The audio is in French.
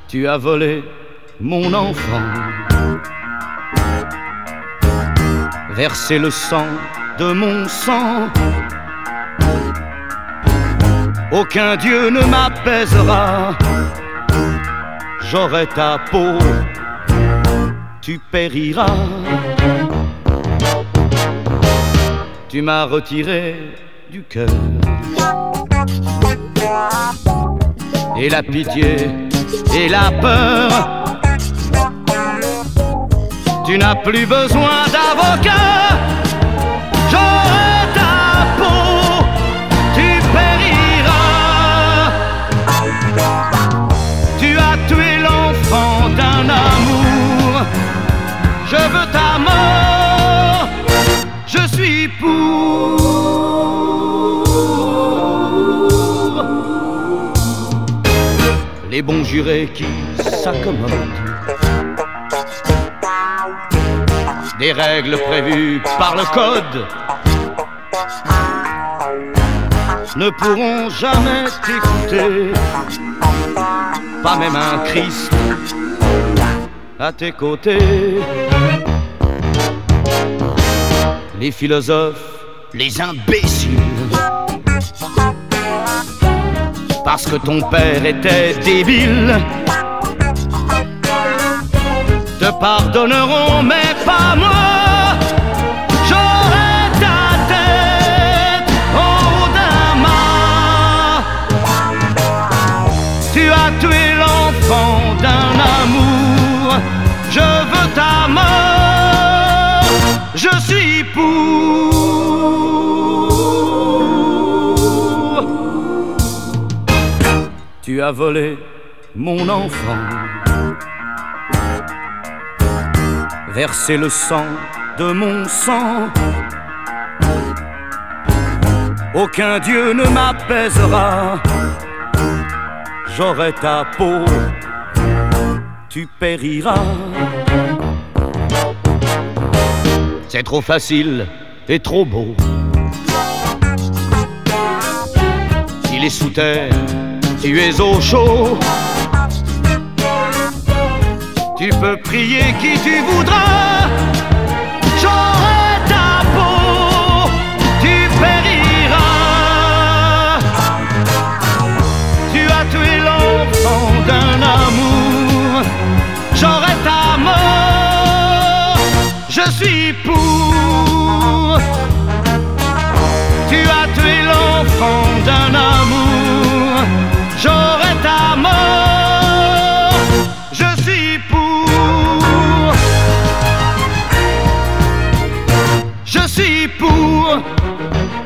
Tu as volé mon enfant, versé le sang de mon sang. Aucun Dieu ne m'apaisera. J'aurai ta peau, tu périras. Tu m'as retiré du cœur et la pitié et la peur. Tu n'as plus besoin d'avocat. J'aurai ta peau, tu périras. Tu as tué l'enfant d'un amour. Je veux ta mort. Je suis pour. Les bons jurés qui s'accommodent des règles prévues par le code ne pourront jamais t'écouter, pas même un Christ à tes côtés. Les philosophes, les imbéciles, parce que ton père était débile, te pardonneront, mais pas moi. J'aurai ta tête en haut d'un mât. Tu as tué l'enfant d'un amour. Je veux ta mort. Je suis pour. Tu as volé mon enfant, versé le sang de mon sang. Aucun Dieu ne m'apaisera. J'aurai ta peau, tu périras. C'est trop facile et trop beau. Il est sous terre, tu es au chaud. Tu peux prier qui tu voudras. J'aurai ta peau, tu périras. Tu as tué l'enfant d'un amour. J'aurai ta mort. Je suis pour. Tu as tué l'enfant d'un amour. J'aurai ta mort. Je suis pour. Je suis pour.